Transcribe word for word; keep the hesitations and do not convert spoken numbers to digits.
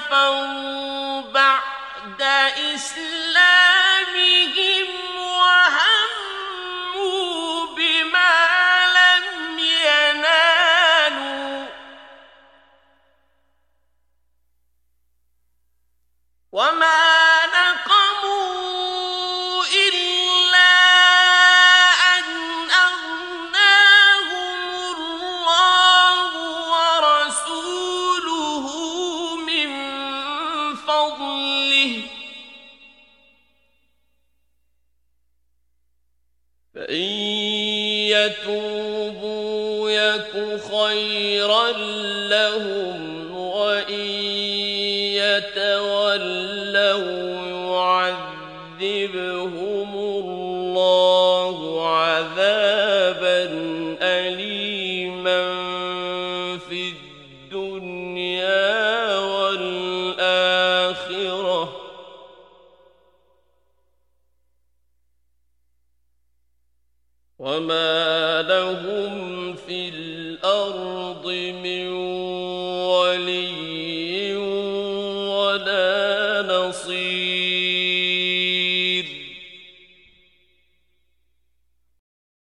كفروا بعد إسلامهم وهموا بما لم ينالوا وما نقموا إلا أن أغناهم الله ورسوله من فضله فإن يتوبوا يك خيرا لهم وإن يتولوا يعذبهم الله عذابا أليما في الدنيا والآخرة وما لهم في